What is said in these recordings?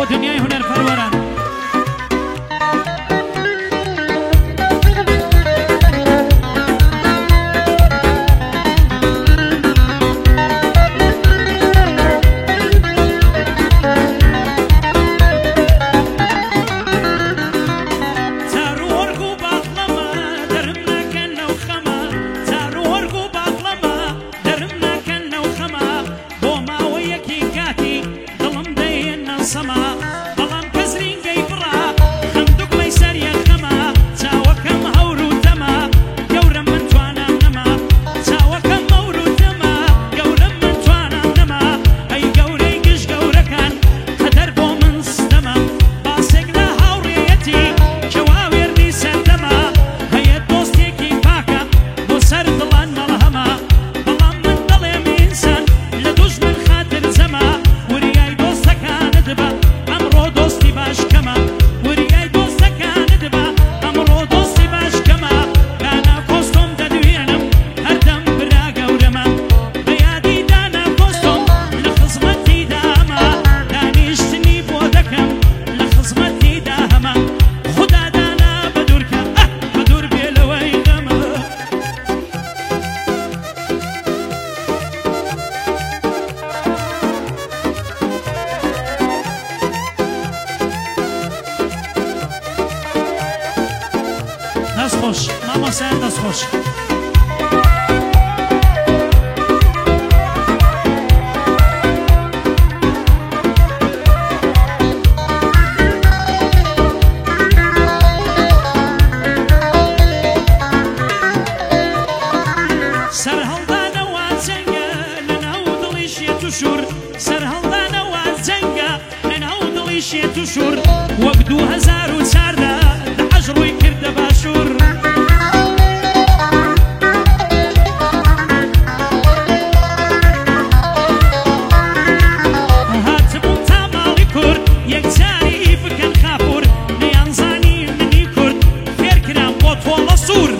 دنیای هنر پروران خوش ماما سعد دست خوش سرهڵدانە وازەنگە لەناو دڵی شێت و شور سرهڵدانە وازەنگە لەناو دڵی شێت و شور وەک 2014 دەعەش ڕووی کردە باشوور هاتبوو تا ماڵی کورد یەکجاری بکەن خاپور نەیانزانی منی کورد فێرکران بۆ تۆڵە سوور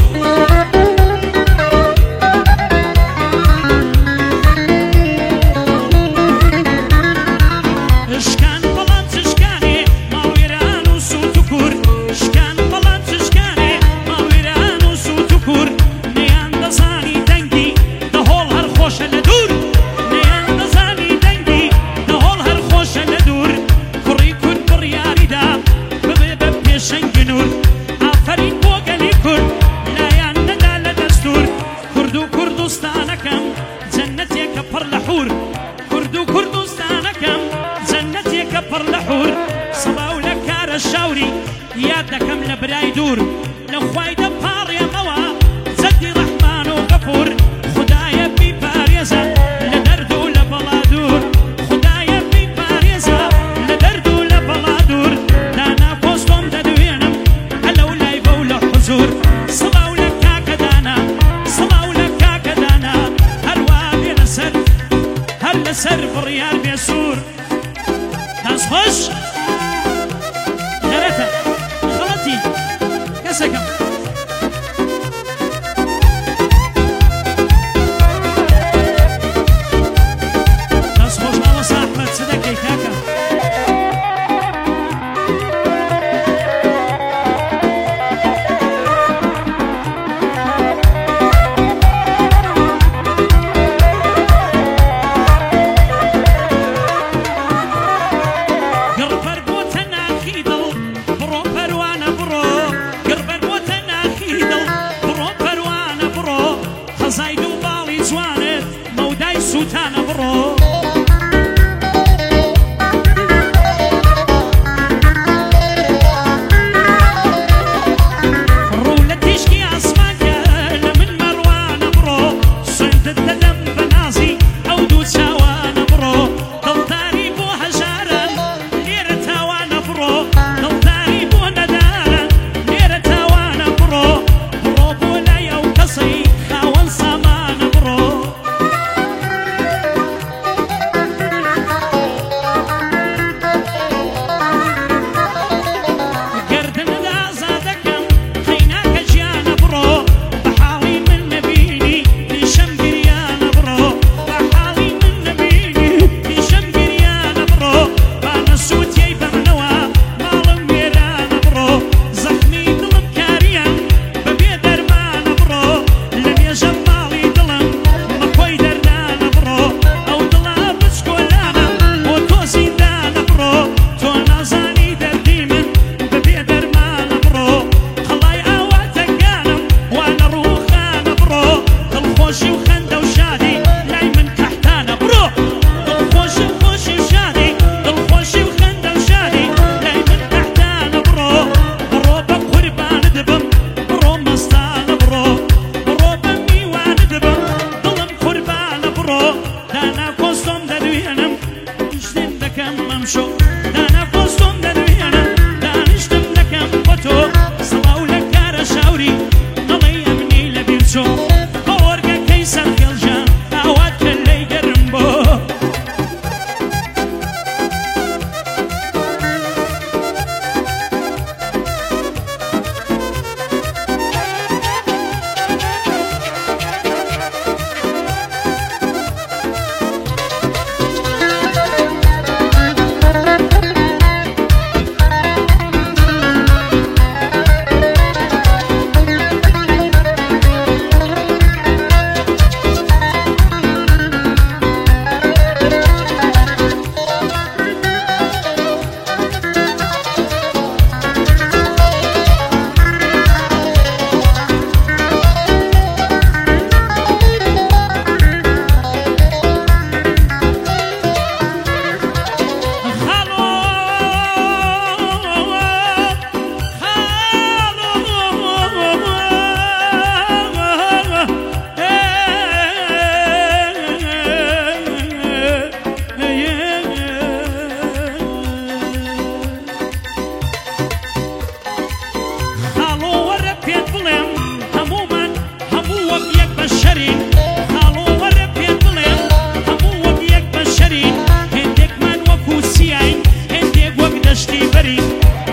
یاد دەکەم لە برای دوور لەخوای دەپاڕێمەوە جەدی ڕەحمان و غەفوور خودایە بیپارێزە لە دەرد و لە بەڵا دوور خودایە بیپارێزە لە دەرد و لە بەڵا دوور دانا پۆستۆم دەدوێنم هەلەو لای بە و لە حوزور سڵاو لە کاکەدانا سڵاو لە کاکەدانا هەروە بێ لەسەر هەر لەسەر بڕیار بێ سوور دەست خۆش غلطي كسكم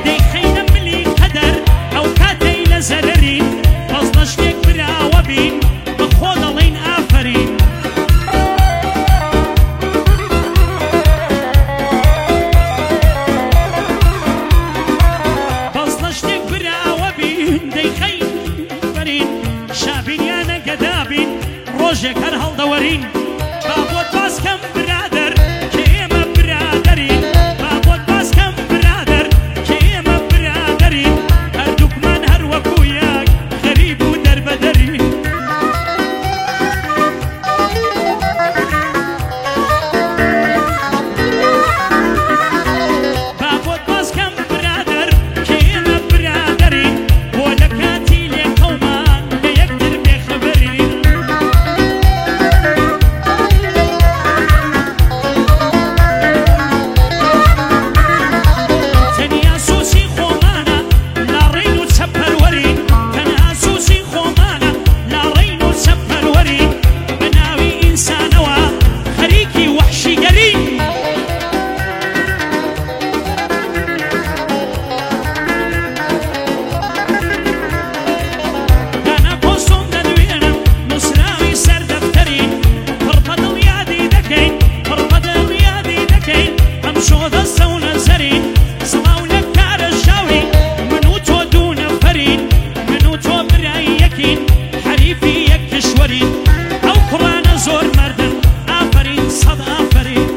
دەیخەینە ملی قەدەر ئەو کاتەی لە زەرەرین بەس لە شتێک براوە بین بەخۆ دەڵێین ئافەرین بەس لە شتێک براوە بین دەیخەین بەرین شابینیانە گەدابین ڕۆژێک هەر هەڵدەوەرین با بۆت باسکەم برادەر کە ئێمە برادەرین با بۆت باسکەم برادەر کە ئێمە برادەرین هەردووکمان هەر وەکو یەک غەریب و دەربەدەرین با بۆت باسکەم برادەر کە ئێمە برادەرین بۆ لە کاتی لێکەومان لە یەکتر بێخەبەرین تەنیا سووسی خۆمانە لا ڕێین و چەپەروەرین تەنها سووسی خۆمانە لا ڕێین و چەپەروەرین بە ناوی ئینسانەوە خەریکی وەحشیگەرین دانا پۆستۆم دەدوێنم نووسراوی سەر دەفتەرین پڕ بە دڵ یادی دەکەین پڕ بە دڵ یادی دەکەین ئەمشۆ دەستە و نەزەرین سڵاو لە کارە ژاوی من و تۆ دوو نەفەرین من و تۆ برای یەکین حەریفی یەک کشوەرین ئەو کوڕانە زۆر مەردن ئافەرین سەد ئافەرین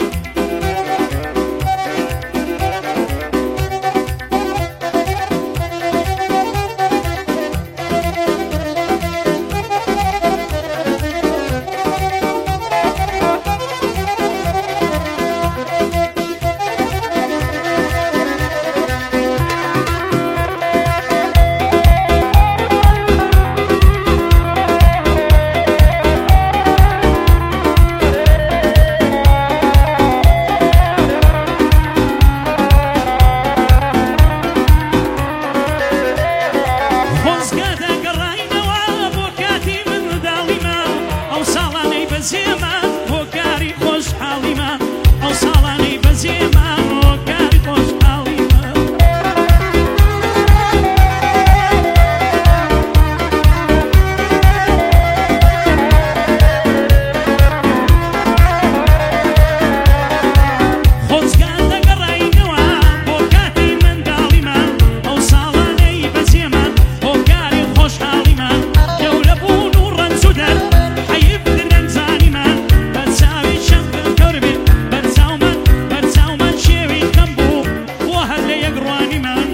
خۆزگە دەگەڕاینەوە بۆ کاتی منداڵیمان ئەو ساڵانەی بەجێمان هۆکاری خۆشحاڵیمان ئەو ساڵانەی بەجێمان هۆکاری خۆشحاڵیمان خۆزگە دەگەڕاینەوە بۆ کاتی منداڵیمان ئەو ساڵانەی بەجێمان هۆکاری خۆشحاڵیمان گەورە بوون و ڕەنج و دەر حەیف درەنجانیمان بەرچاوی چەند کەور بێت بەرچاومان شێوی کەم بوو بۆ هەر لە یەک ڕوانیمان